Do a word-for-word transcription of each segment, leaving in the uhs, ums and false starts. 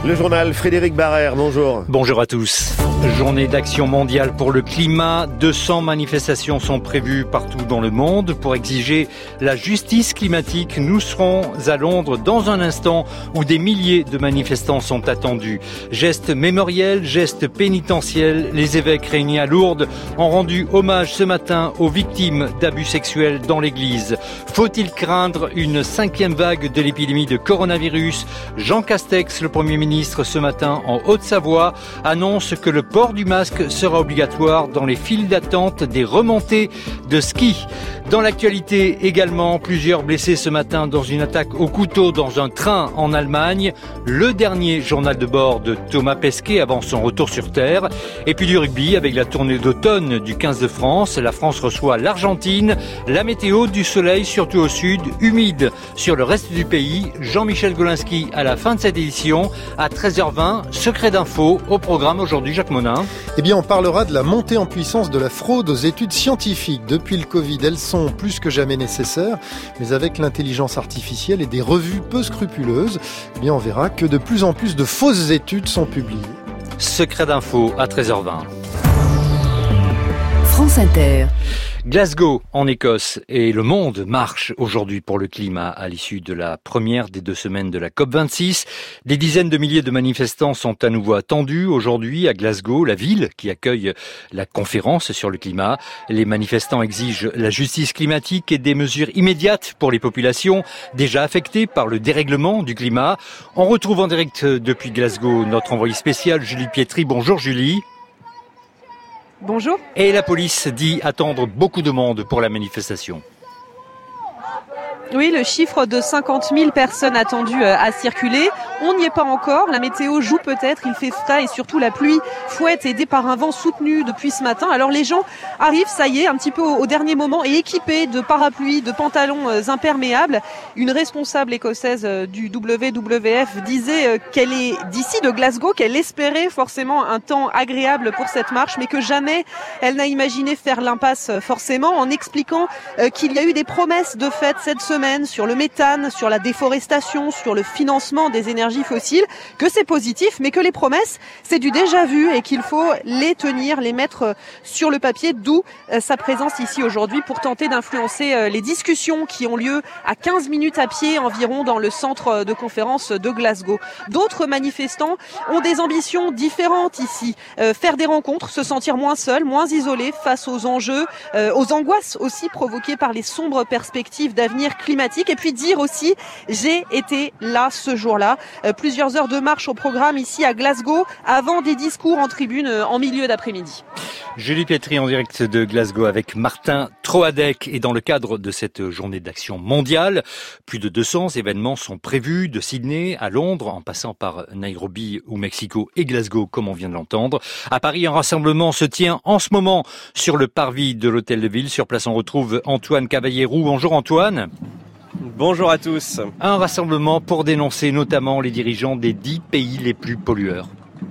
Le journal Frédéric Barrère, bonjour. Bonjour à tous. Journée d'action mondiale pour le climat. deux cents manifestations sont prévues partout dans le monde pour exiger la justice climatique. Nous serons à Londres dans un instant où des milliers de manifestants sont attendus. Gestes mémoriels, gestes pénitentiels. Les évêques réunis à Lourdes ont rendu hommage ce matin aux victimes d'abus sexuels dans l'église. Faut-il craindre une cinquième vague de l'épidémie de coronavirus? Jean Castex, le Premier ministre, ce matin en Haute-Savoie, annonce que le port du masque sera obligatoire dans les files d'attente des remontées de ski. Dans l'actualité également, plusieurs blessés ce matin dans une attaque au couteau dans un train en Allemagne. Le dernier journal de bord de Thomas Pesquet avant son retour sur Terre. Et puis du rugby avec la tournée d'automne du quinze de France. La France reçoit l'Argentine. La météo, du soleil surtout au sud, humide sur le reste du pays. Jean-Michel Golinski à la fin de cette édition. À treize heures vingt, secret d'info au programme aujourd'hui, Jacques Monin. Eh bien, on parlera de la montée en puissance de la fraude aux études scientifiques. Depuis le Covid, elles sont plus que jamais nécessaires, mais avec l'intelligence artificielle et des revues peu scrupuleuses, eh bien, on verra que de plus en plus de fausses études sont publiées. Secret d'info à treize heures vingt. France Inter. Glasgow, en Écosse, et le monde marche aujourd'hui pour le climat à l'issue de la première des deux semaines de la COP vingt-six. Des dizaines de milliers de manifestants sont à nouveau attendus aujourd'hui à Glasgow, la ville qui accueille la conférence sur le climat. Les manifestants exigent la justice climatique et des mesures immédiates pour les populations déjà affectées par le dérèglement du climat. On retrouve en direct depuis Glasgow notre envoyé spécial Julie Pietri. Bonjour Julie. Bonjour. Et la police dit attendre beaucoup de monde pour la manifestation. Oui, le chiffre de cinquante mille personnes attendues à circuler. On n'y est pas encore. La météo joue peut-être. Il fait frais et surtout la pluie fouette aidée par un vent soutenu depuis ce matin. Alors les gens arrivent, ça y est, un petit peu au dernier moment et équipés de parapluies, de pantalons imperméables. Une responsable écossaise du W W F disait qu'elle est d'ici de Glasgow, qu'elle espérait forcément un temps agréable pour cette marche, mais que jamais elle n'a imaginé faire l'impasse forcément, en expliquant qu'il y a eu des promesses de fête cette semaine sur le méthane, sur la déforestation, sur le financement des énergies fossiles, que c'est positif, mais que les promesses, c'est du déjà vu et qu'il faut les tenir, les mettre sur le papier, d'où sa présence ici aujourd'hui pour tenter d'influencer les discussions qui ont lieu à quinze minutes à pied environ dans le centre de conférence de Glasgow. D'autres manifestants ont des ambitions différentes ici. Euh, faire des rencontres, se sentir moins seul, moins isolé face aux enjeux, euh, aux angoisses aussi provoquées par les sombres perspectives d'avenir climatique, et puis dire aussi j'ai été là ce jour-là. Euh, plusieurs heures de marche au programme ici à Glasgow avant des discours en tribune euh, en milieu d'après-midi. Julie Pietri en direct de Glasgow avec Martin Troadec. Et dans le cadre de cette journée d'action mondiale, plus de deux cents événements sont prévus de Sydney à Londres en passant par Nairobi ou Mexico et Glasgow comme on vient de l'entendre. À Paris, un rassemblement se tient en ce moment sur le parvis de l'Hôtel de Ville. Sur place, on retrouve Antoine Cavallero. Bonjour Antoine. Bonjour à tous. Un rassemblement pour dénoncer notamment les dirigeants des dix pays les plus pollueurs.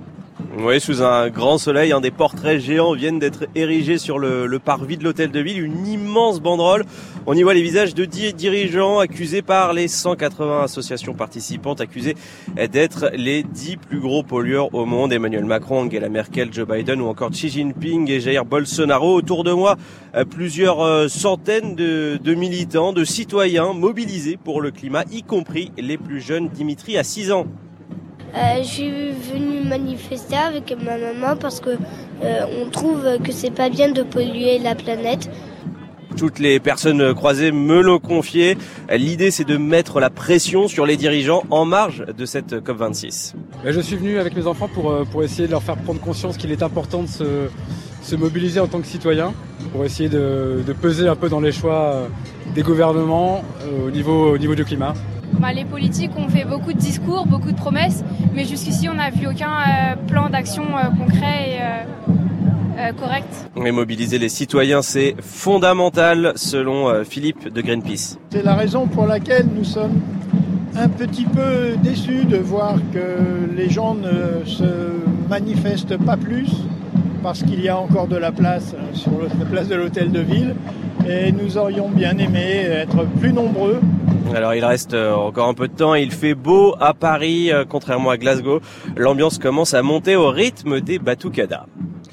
Oui, sous un grand soleil, hein, des portraits géants viennent d'être érigés sur le, le parvis de l'Hôtel de Ville, une immense banderole. On y voit les visages de dix dirigeants accusés par les cent quatre-vingts associations participantes, accusés d'être les dix plus gros pollueurs au monde. Emmanuel Macron, Angela Merkel, Joe Biden ou encore Xi Jinping et Jair Bolsonaro. Autour de moi, plusieurs centaines de, de militants, de citoyens mobilisés pour le climat, y compris les plus jeunes. Dimitri a six ans. Euh, je suis venue manifester avec ma maman parce que euh, on trouve que c'est pas bien de polluer la planète. Toutes les personnes croisées me l'ont confié. L'idée, c'est de mettre la pression sur les dirigeants en marge de cette COP vingt-six. Je suis venu avec mes enfants pour, pour essayer de leur faire prendre conscience qu'il est important de se, se mobiliser en tant que citoyen, pour essayer de, de peser un peu dans les choix des gouvernements au niveau, au niveau du climat. Bah, les politiques ont fait beaucoup de discours, beaucoup de promesses, mais jusqu'ici on n'a vu aucun euh, plan d'action euh, concret et euh, euh, correct. Mais mobiliser les citoyens, c'est fondamental, selon euh, Philippe de Greenpeace. C'est la raison pour laquelle nous sommes un petit peu déçus de voir que les gens ne se manifestent pas plus, parce qu'il y a encore de la place sur la place de l'Hôtel de Ville, et nous aurions bien aimé être plus nombreux Alors il reste encore un peu de temps, il fait beau à Paris, contrairement à Glasgow. L'ambiance commence à monter au rythme des batucadas.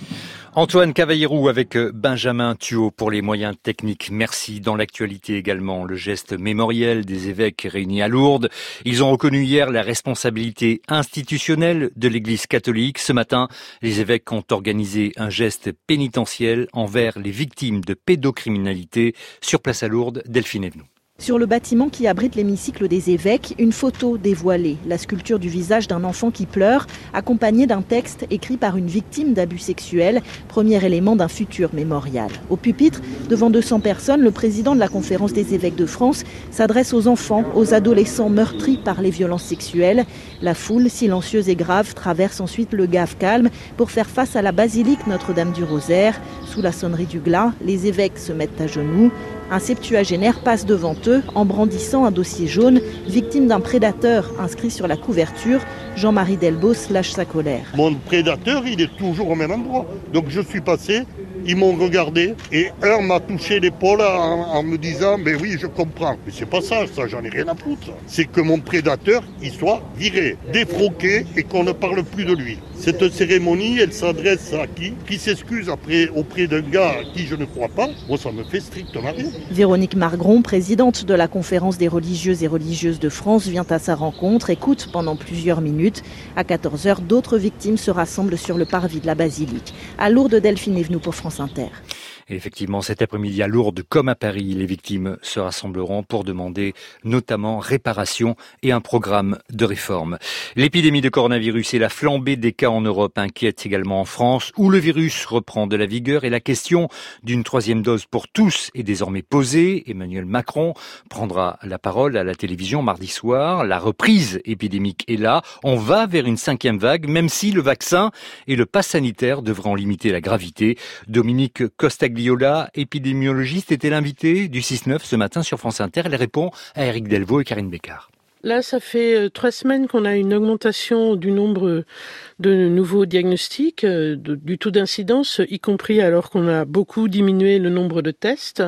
Antoine Cavallero avec Benjamin Thuot pour les moyens techniques. Merci. Dans l'actualité également, le geste mémoriel des évêques réunis à Lourdes. Ils ont reconnu hier la responsabilité institutionnelle de l'Église catholique. Ce matin, les évêques ont organisé un geste pénitentiel envers les victimes de pédocriminalité. Sur place à Lourdes, Delphine Evenou. Sur le bâtiment qui abrite l'hémicycle des évêques, une photo dévoilée, la sculpture du visage d'un enfant qui pleure, accompagnée d'un texte écrit par une victime d'abus sexuels, premier élément d'un futur mémorial. Au pupitre, devant deux cents personnes, le président de la Conférence des évêques de France s'adresse aux enfants, aux adolescents meurtris par les violences sexuelles. La foule, silencieuse et grave, traverse ensuite le Gave calme pour faire face à la basilique Notre-Dame du Rosaire. Sous la sonnerie du glas, les évêques se mettent à genoux. Un septuagénaire passe devant eux en brandissant un dossier jaune, victime d'un prédateur inscrit sur la couverture. Jean-Marie Delbos lâche sa colère. Mon prédateur, il est toujours au même endroit. Donc je suis passé, ils m'ont regardé et un m'a touché l'épaule en, en me disant « mais oui, je comprends ». Mais c'est pas ça, ça j'en ai rien à foutre. C'est que mon prédateur, il soit viré, défroqué et qu'on ne parle plus de lui. Cette cérémonie, elle s'adresse à qui ? Qui s'excuse après auprès d'un gars à qui je ne crois pas. Moi, ça me fait strictement rien. Véronique Margron, présidente de la Conférence des religieuses et religieuses de France, vient à sa rencontre, écoute pendant plusieurs minutes. À quatorze heures, d'autres victimes se rassemblent sur le parvis de la basilique. À Lourdes, Delphine Evenou pour France Inter. Et effectivement, cet après-midi à Lourdes, comme à Paris, les victimes se rassembleront pour demander notamment réparation et un programme de réforme. L'épidémie de coronavirus et la flambée des cas en Europe inquiètent également en France, où le virus reprend de la vigueur et la question d'une troisième dose pour tous est désormais posée. Emmanuel Macron prendra la parole à la télévision mardi soir. La reprise épidémique est là. On va vers une cinquième vague, même si le vaccin et le pass sanitaire devraient en limiter la gravité. Dominique Costagliola, épidémiologiste, était l'invité du six neuf ce matin sur France Inter. Elle répond à Éric Delvaux et Karine Bécard. Là, ça fait trois semaines qu'on a une augmentation du nombre de nouveaux diagnostics, de, du taux d'incidence, y compris alors qu'on a beaucoup diminué le nombre de tests.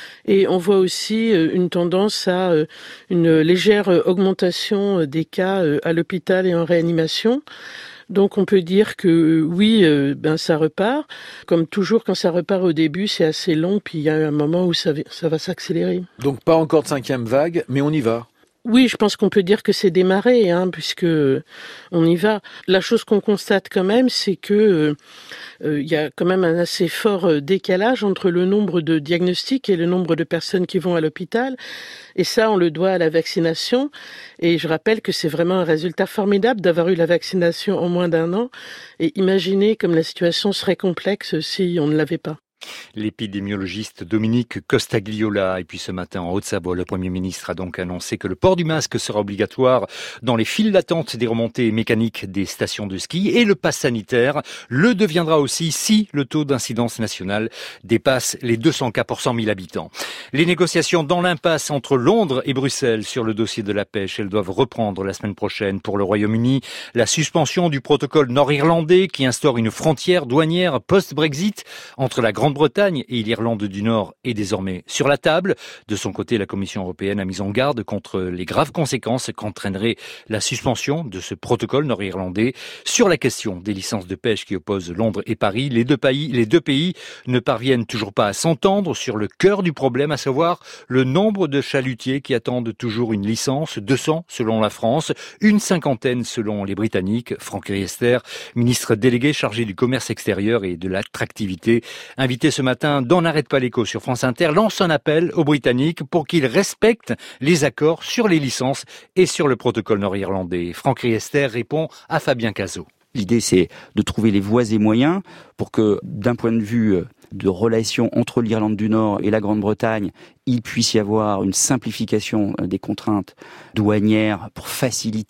Et on voit aussi une tendance à une légère augmentation des cas à l'hôpital et en réanimation. Donc on peut dire que oui, euh, ben ça repart. Comme toujours, quand ça repart au début, c'est assez long, puis il y a un moment où ça, ça va s'accélérer. Donc pas encore de cinquième vague, mais on y va. Oui, je pense qu'on peut dire que c'est démarré, hein, puisque on y va. La chose qu'on constate quand même, c'est que euh, il y a quand même un assez fort décalage entre le nombre de diagnostics et le nombre de personnes qui vont à l'hôpital. Et ça, on le doit à la vaccination. Et je rappelle que c'est vraiment un résultat formidable d'avoir eu la vaccination en moins d'un an. Et imaginez comme la situation serait complexe si on ne l'avait pas. L'épidémiologiste Dominique Costagliola. Et puis ce matin en Haute-Savoie, le Premier ministre a donc annoncé que le port du masque sera obligatoire dans les files d'attente des remontées mécaniques des stations de ski et le pass sanitaire le deviendra aussi si le taux d'incidence nationale dépasse les deux cents cas pour cent mille habitants. Les négociations dans l'impasse entre Londres et Bruxelles sur le dossier de la pêche, elles doivent reprendre la semaine prochaine. Pour le Royaume-Uni, la suspension du protocole nord-irlandais qui instaure une frontière douanière post-Brexit entre la Grande Grande-Bretagne et l'Irlande du Nord est désormais sur la table. De son côté, la Commission européenne a mis en garde contre les graves conséquences qu'entraînerait la suspension de ce protocole nord-irlandais. Sur la question des licences de pêche qui opposent Londres et Paris, les deux pays, les deux pays ne parviennent toujours pas à s'entendre sur le cœur du problème, à savoir le nombre de chalutiers qui attendent toujours une licence, deux cents selon la France, une cinquantaine selon les Britanniques. Franck Riester, ministre délégué chargé du commerce extérieur et de l'attractivité, invité ce matin dans N'arrête pas l'écho sur France Inter, lance un appel aux Britanniques pour qu'ils respectent les accords sur les licences et sur le protocole nord-irlandais. Franck Riester répond à Fabien Cazot. L'idée, c'est de trouver les voies et moyens pour que, d'un point de vue de relations entre l'Irlande du Nord et la Grande-Bretagne, il puisse y avoir une simplification des contraintes douanières pour faciliter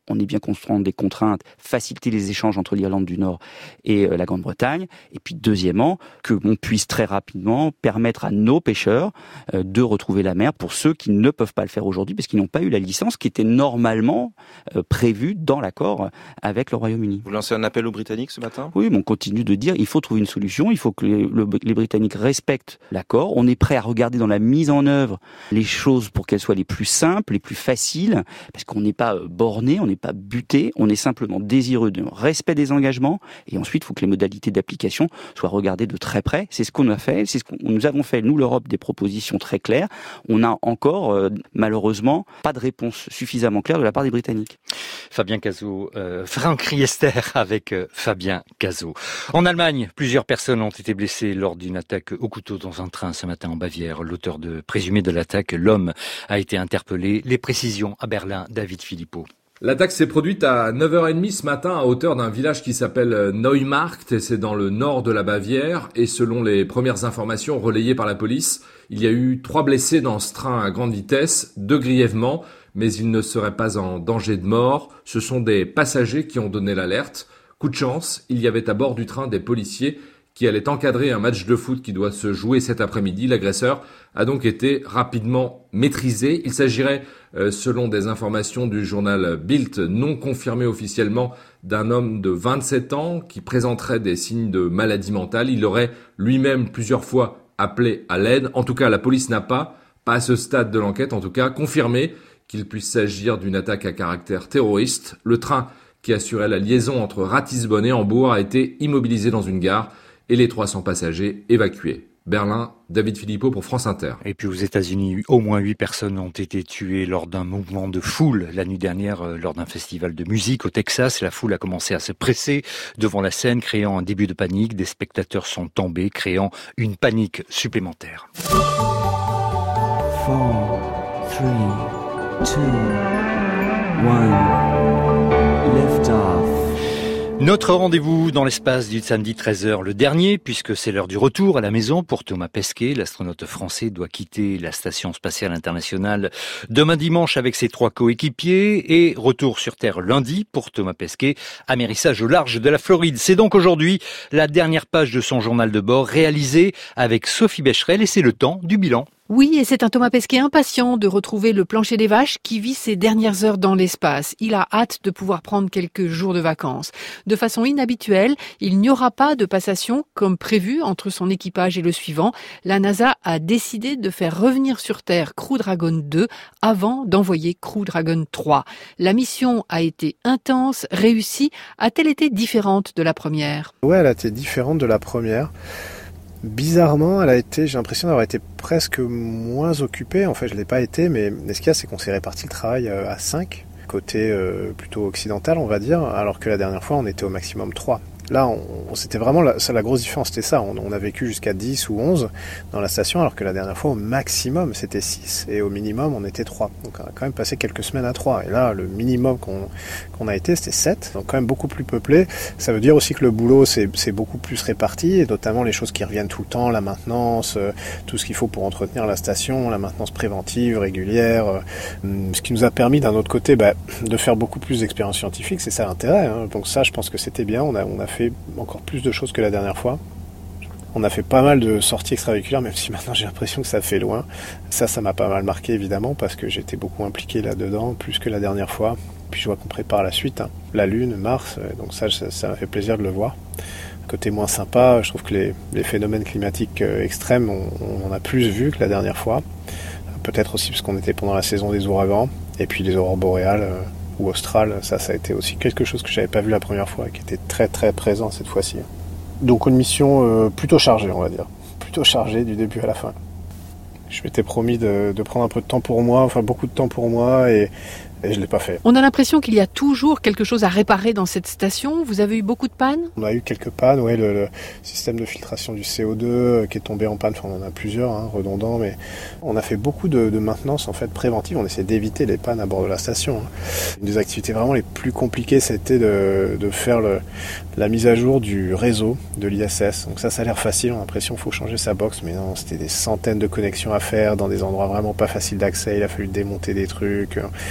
on est bien conscient des contraintes, faciliter les échanges entre l'Irlande du Nord et euh, la Grande-Bretagne. Et puis deuxièmement, que l'on puisse très rapidement permettre à nos pêcheurs euh, de retrouver la mer pour ceux qui ne peuvent pas le faire aujourd'hui parce qu'ils n'ont pas eu la licence qui était normalement euh, prévue dans l'accord avec le Royaume-Uni. Vous lancez un appel aux Britanniques ce matin ? Oui, mais on continue de dire il faut trouver une solution, il faut que les, le, les Britanniques respectent l'accord. On est prêt à regarder dans la mise en œuvre les choses pour qu'elles soient les plus simples, les plus faciles, parce qu'on n'est pas borné, on n'est pas buté, on est simplement désireux de respect des engagements et ensuite il faut que les modalités d'application soient regardées de très près. C'est ce qu'on a fait, c'est ce que nous avons fait, nous l'Europe, des propositions très claires. On n'a encore, euh, malheureusement, pas de réponse suffisamment claire de la part des Britanniques. Fabien Cazot, euh, Franck Riester avec euh, Fabien Cazot. En Allemagne, plusieurs personnes ont été blessées lors d'une attaque au couteau dans un train ce matin en Bavière. L'auteur de présumé de l'attaque, l'homme, a été interpellé. Les précisions à Berlin, David Philippot. L'attaque s'est produite à neuf heures trente ce matin à hauteur d'un village qui s'appelle Neumarkt et c'est dans le nord de la Bavière et selon les premières informations relayées par la police, il y a eu trois blessés dans ce train à grande vitesse, deux grièvement, mais ils ne seraient pas en danger de mort. Ce sont des passagers qui ont donné l'alerte. Coup de chance, il y avait à bord du train des policiers qui allaient encadrer un match de foot qui doit se jouer cet après-midi. L'agresseur a donc été rapidement maîtrisé. Il s'agirait, euh, selon des informations du journal Bild, non confirmées officiellement, d'un homme de vingt-sept ans qui présenterait des signes de maladie mentale. Il aurait lui-même plusieurs fois appelé à l'aide. En tout cas, la police n'a pas, pas à ce stade de l'enquête, en tout cas, confirmé qu'il puisse s'agir d'une attaque à caractère terroriste. Le train qui assurait la liaison entre Ratisbonne et Hambourg a été immobilisé dans une gare et les trois cents passagers évacués. Berlin, David Philippot pour France Inter. Et puis aux États-Unis, au moins huit personnes ont été tuées lors d'un mouvement de foule la nuit dernière lors d'un festival de musique au Texas. La foule a commencé à se presser devant la scène, créant un début de panique. Des spectateurs sont tombés, créant une panique supplémentaire. Four, three, two, one, lift off. Notre rendez-vous dans l'espace du samedi treize heures, le dernier, puisque c'est l'heure du retour à la maison pour Thomas Pesquet. L'astronaute français doit quitter la Station spatiale internationale demain dimanche avec ses trois coéquipiers et retour sur Terre lundi pour Thomas Pesquet, amérissage au large de la Floride. C'est donc aujourd'hui la dernière page de son journal de bord réalisé avec Sophie Becherel et c'est le temps du bilan. Oui, et c'est un Thomas Pesquet impatient de retrouver le plancher des vaches qui vit ses dernières heures dans l'espace. Il a hâte de pouvoir prendre quelques jours de vacances. De façon inhabituelle, il n'y aura pas de passation comme prévu entre son équipage et le suivant. La NASA a décidé de faire revenir sur Terre Crew Dragon deux avant d'envoyer Crew Dragon trois. La mission a été intense, réussie. A-t-elle été différente de la première ? Ouais, elle a été différente de la première. Bizarrement, elle a été, j'ai l'impression d'avoir été presque moins occupée. En fait, je ne l'ai pas été, mais ce qu'il y a, c'est qu'on s'est réparti le travail à cinq, côté euh, plutôt occidental, on va dire, alors que la dernière fois, on était au maximum trois. Là, on, on, c'était vraiment la, ça, la grosse différence, c'était ça. On, on a vécu jusqu'à dix ou onze dans la station, alors que la dernière fois, au maximum, c'était six, et au minimum, on était trois. Donc, on a quand même passé quelques semaines à trois. Et là, le minimum qu'on, qu'on a été, c'était sept. Donc, quand même beaucoup plus peuplé. Ça veut dire aussi que le boulot, c'est, c'est beaucoup plus réparti, et notamment les choses qui reviennent tout le temps, la maintenance, euh, tout ce qu'il faut pour entretenir la station, la maintenance préventive, régulière. Euh, ce qui nous a permis, d'un autre côté, bah, de faire beaucoup plus d'expériences scientifiques. C'est ça l'intérêt. Hein. Donc ça, je pense que c'était bien. On a, on a fait encore plus de choses que la dernière fois. On a fait pas mal de sorties extravéhiculaires, même si maintenant j'ai l'impression que ça fait loin. Ça, ça m'a pas mal marqué évidemment, parce que j'étais beaucoup impliqué là-dedans, plus que la dernière fois. Puis je vois qu'on prépare la suite, hein. La Lune, Mars, donc ça, ça, ça m'a fait plaisir de le voir. Côté moins sympa, je trouve que les, les phénomènes climatiques extrêmes, on, on en a plus vu que la dernière fois. Peut-être aussi parce qu'on était pendant la saison des ouragans, et puis les aurores boréales ou australes, ça, ça a été aussi quelque chose que j'avais pas vu la première fois, et qui était très très présent cette fois-ci. Donc une mission euh, plutôt chargée, on va dire. Plutôt chargée du début à la fin. Je m'étais promis de, de prendre un peu de temps pour moi, enfin beaucoup de temps pour moi, et, et je ne l'ai pas fait. On a l'impression qu'il y a toujours quelque chose à réparer dans cette station. Vous avez eu beaucoup de pannes ? On a eu quelques pannes, ouais, le, le système de filtration du C O deux qui est tombé en panne, enfin on en a plusieurs, hein, redondants, mais on a fait beaucoup de, de maintenance en fait préventive. On essayait d'éviter les pannes à bord de la station. Hein. Une des activités vraiment les plus compliquées, c'était de, de faire le, la mise à jour du réseau de l'I S S. Donc ça, ça a l'air facile, on a l'impression qu'il faut changer sa box, mais non, c'était des centaines de connexions à faire dans des endroits vraiment pas faciles d'accès. Il a fallu démonter des trucs. On voit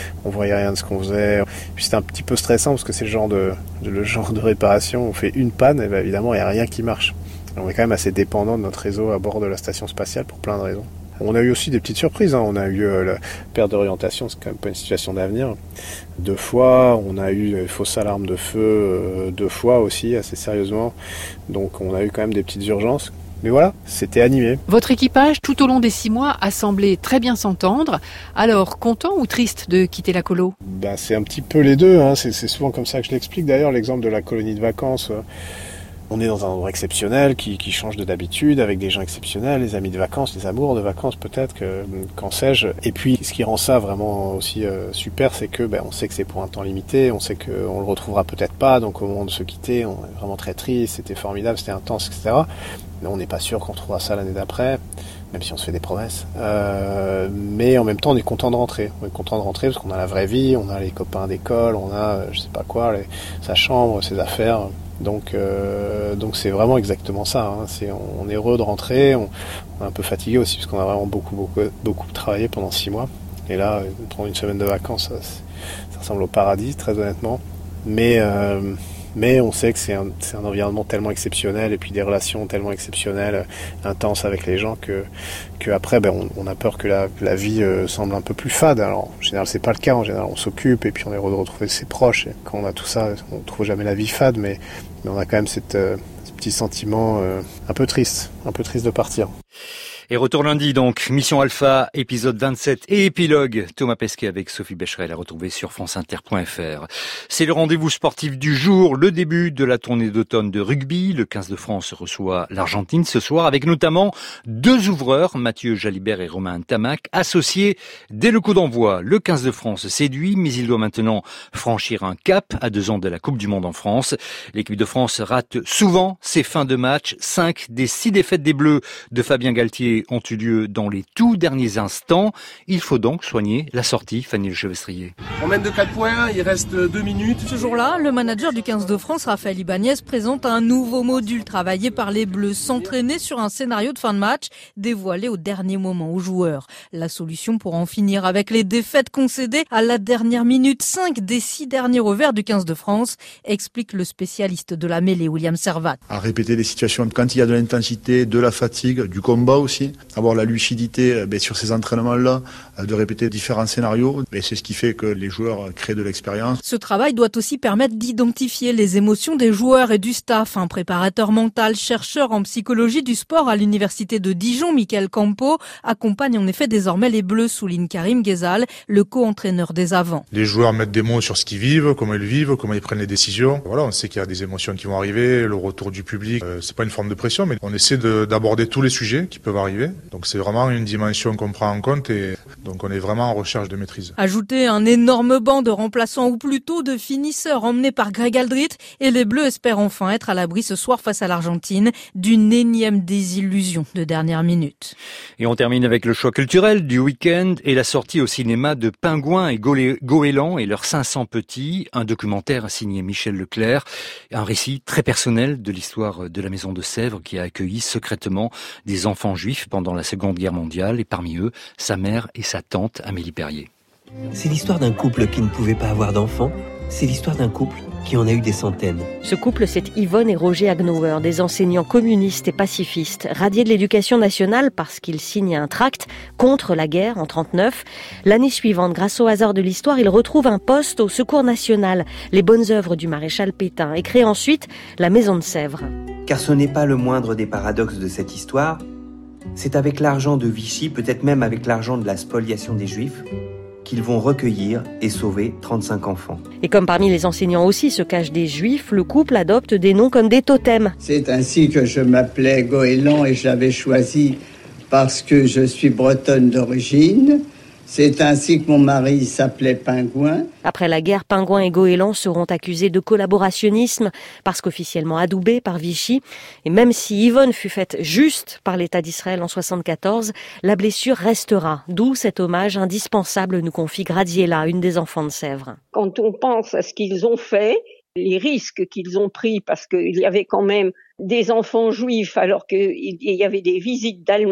voyait rien de ce qu'on faisait. Puis c'était un petit peu stressant parce que c'est le genre de, le genre de réparation, on fait une panne et ben évidemment il n'y a rien qui marche. On est quand même assez dépendant de notre réseau à bord de la station spatiale pour plein de raisons. On a eu aussi des petites surprises, hein. On a eu euh, la perte d'orientation, c'est quand même pas une situation d'avenir. Deux fois, on a eu une fausse alarme de feu euh, deux fois aussi, assez sérieusement. Donc on a eu quand même des petites urgences. Mais voilà, c'était animé. Votre équipage, tout au long des six mois, a semblé très bien s'entendre. Alors, content ou triste de quitter la colo ? Ben, c'est un petit peu les deux, hein. c'est, c'est souvent comme ça que je l'explique. D'ailleurs, l'exemple de la colonie de vacances... Euh, On est dans un endroit exceptionnel qui, qui change de d'habitude, avec des gens exceptionnels, les amis de vacances, les amours de vacances peut-être, que, qu'en sais-je. Et puis ce qui rend ça vraiment aussi euh, super, c'est que ben, on sait que c'est pour un temps limité, on sait qu'on le retrouvera peut-être pas, donc au moment de se quitter, on est vraiment très triste, c'était formidable, c'était intense, et cetera. Mais on n'est pas sûr qu'on retrouvera ça l'année d'après, même si on se fait des promesses. Euh, mais en même temps, on est content de rentrer. On est content de rentrer parce qu'on a la vraie vie, on a les copains d'école, on a, je sais pas quoi, les, sa chambre, ses affaires. Donc, euh, donc c'est vraiment exactement ça. Hein. C'est, on est heureux de rentrer. On, on est un peu fatigué aussi parce qu'on a vraiment beaucoup, beaucoup, beaucoup travaillé pendant six mois. Et là, prendre une semaine de vacances, ça, ça ressemble au paradis, très honnêtement. Mais, euh, mais on sait que c'est un, c'est un environnement tellement exceptionnel et puis des relations tellement exceptionnelles, intenses avec les gens que, que après, ben, on, on a peur que la, la vie euh, semble un peu plus fade. Alors, en général, c'est pas le cas. En général, on s'occupe et puis on est heureux de retrouver ses proches. Et quand on a tout ça, on trouve jamais la vie fade, mais, mais on a quand même cette, euh, ce petit sentiment euh, un peu triste, un peu triste de partir. Et retour lundi donc, Mission Alpha, épisode vingt-sept et épilogue. Thomas Pesquet avec Sophie Becherel à retrouver sur franceinter point f r. C'est le rendez-vous sportif du jour, le début de la tournée d'automne de rugby. Le quinze de France reçoit l'Argentine ce soir avec notamment deux ouvreurs, Mathieu Jalibert et Romain Tamac, associés dès le coup d'envoi. Le quinze de France séduit, mais il doit maintenant franchir un cap à deux ans de la Coupe du Monde en France. L'équipe de France rate souvent ses fins de match. Cinq des six défaites des Bleus de Fabien Galtier ont eu lieu dans les tout derniers instants. Il faut donc soigner la sortie, Fanny Le Chevestrier. On mène de quatre points, il reste deux minutes. Ce jour-là, le manager du quinze de France, Raphaël Ibanez, présente un nouveau module travaillé par les Bleus, s'entraîner sur un scénario de fin de match dévoilé au dernier moment aux joueurs. La solution pour en finir avec les défaites concédées à la dernière minute. Cinq des six derniers revers du quinze de France, explique le spécialiste de la mêlée, William Servat. À répéter des situations quand il y a de l'intensité, de la fatigue, du combat aussi. Avoir la lucidité ben, sur ces entraînements-là, de répéter différents scénarios. Ben, c'est ce qui fait que les joueurs créent de l'expérience. Ce travail doit aussi permettre d'identifier les émotions des joueurs et du staff. Un préparateur mental, chercheur en psychologie du sport à l'université de Dijon, Michael Campo, accompagne en effet désormais les Bleus, souligne Karim Ghezal, le co-entraîneur des avants. Les joueurs mettent des mots sur ce qu'ils vivent, comment ils vivent, comment ils prennent les décisions. Voilà, on sait qu'il y a des émotions qui vont arriver, le retour du public. Euh, c'est pas une forme de pression, mais on essaie de, d'aborder tous les sujets qui peuvent arriver. Donc c'est vraiment une dimension qu'on prend en compte et donc on est vraiment en recherche de maîtrise. Ajouter un énorme banc de remplaçants ou plutôt de finisseurs emmenés par Greg Aldrit et les Bleus espèrent enfin être à l'abri ce soir face à l'Argentine d'une énième désillusion de dernière minute. Et on termine avec le choix culturel du week-end et la sortie au cinéma de Pingouin et Goéland et leurs cinq cents petits, un documentaire signé Michel Leclerc, un récit très personnel de l'histoire de la maison de Sèvres qui a accueilli secrètement des enfants juifs pendant la Seconde Guerre mondiale et parmi eux, sa mère et sa tante Amélie Perrier. C'est l'histoire d'un couple qui ne pouvait pas avoir d'enfants. C'est l'histoire d'un couple qui en a eu des centaines. Ce couple, c'est Yvonne et Roger Agnauer, des enseignants communistes et pacifistes, radiés de l'éducation nationale parce qu'ils signent un tract contre la guerre en trente-neuf. L'année suivante, grâce au hasard de l'histoire, ils retrouvent un poste au Secours national, les bonnes œuvres du maréchal Pétain, et créent ensuite la Maison de Sèvres. Car ce n'est pas le moindre des paradoxes de cette histoire. C'est avec l'argent de Vichy, peut-être même avec l'argent de la spoliation des Juifs, qu'ils vont recueillir et sauver trente-cinq enfants. Et comme parmi les enseignants aussi se cachent des Juifs, le couple adopte des noms comme des totems. C'est ainsi que je m'appelais Goéland et je l'avais choisi parce que je suis bretonne d'origine. C'est ainsi que mon mari s'appelait Pingouin. Après la guerre, Pingouin et Goéland seront accusés de collaborationnisme parce qu'officiellement adoubés par Vichy. Et même si Yvonne fut faite juste par l'État d'Israël en soixante-quatorze, la blessure restera. D'où cet hommage indispensable, nous confie Gradiela, une des enfants de Sèvres. Quand on pense à ce qu'ils ont fait, les risques qu'ils ont pris, parce qu'il y avait quand même des enfants juifs alors qu'il y avait des visites d'Allemands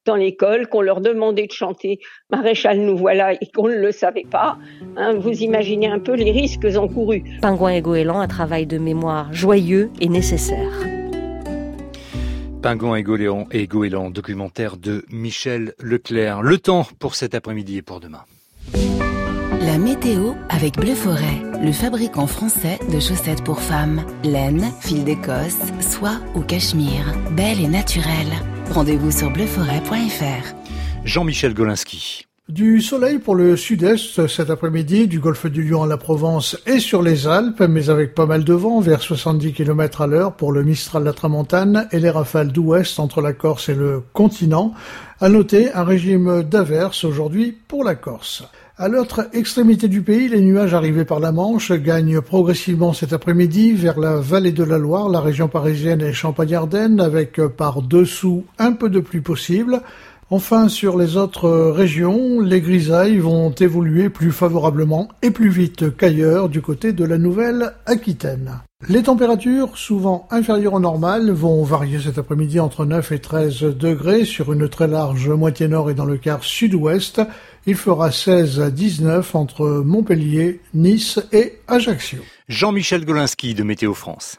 dans l'école, qu'on leur demandait de chanter « Maréchal, nous voilà » et qu'on ne le savait pas. Hein, vous imaginez un peu les risques encourus. Pingouin et goéland, un travail de mémoire joyeux et nécessaire. Pingouin et goéland, et goéland, documentaire de Michel Leclerc. Le temps pour cet après-midi et pour demain. La météo avec Bleu Forêt, le fabricant français de chaussettes pour femmes. Laine, fil d'Écosse, soie ou cachemire. Belle et naturelle. Rendez-vous sur bleu forêt point f r. Jean-Michel Golinski. Du soleil pour le sud-est cet après-midi, du golfe du Lion à la Provence et sur les Alpes, mais avec pas mal de vent, vers soixante-dix kilomètres à l'heure pour le Mistral la Tramontane et les rafales d'ouest entre la Corse et le continent. À noter un régime d'averses aujourd'hui pour la Corse. À l'autre extrémité du pays, les nuages arrivés par la Manche gagnent progressivement cet après-midi vers la vallée de la Loire, la région parisienne et Champagne-Ardenne, avec par-dessous un peu de pluie possible. Enfin, sur les autres régions, les grisailles vont évoluer plus favorablement et plus vite qu'ailleurs du côté de la Nouvelle-Aquitaine. Les températures, souvent inférieures au normal, vont varier cet après-midi entre neuf et treize degrés sur une très large moitié nord et dans le quart sud-ouest. Il fera seize à dix-neuf entre Montpellier, Nice et Ajaccio. Jean-Michel Golinski de Météo France.